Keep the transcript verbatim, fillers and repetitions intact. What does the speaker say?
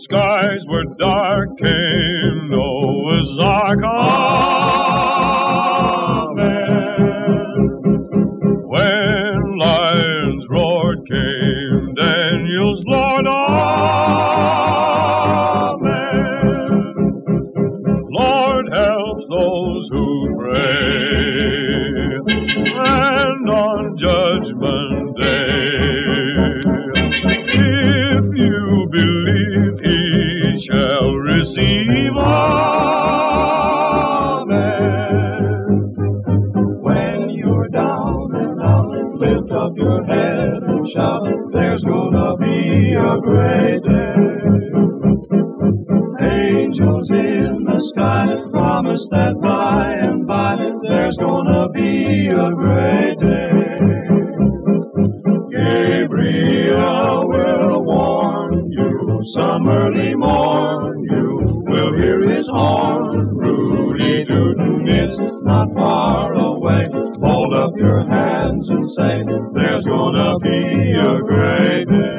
skies were dark, came Noah's Ark. Amen. When lions roared, came Daniel's Lord. Amen. Lord helps those who pray, and on Judgment Day, if you believe, he shall receive. Amen. When you're down and out, lift up your head and shout, there's gonna be a great day. Angels in the sky promise that by and by there's gonna be a great day. Gabriel will warn you, some early morn you will hear his horn. Rudy Tootin' is not far away. Hold up your hands and say, there's gonna be a great day.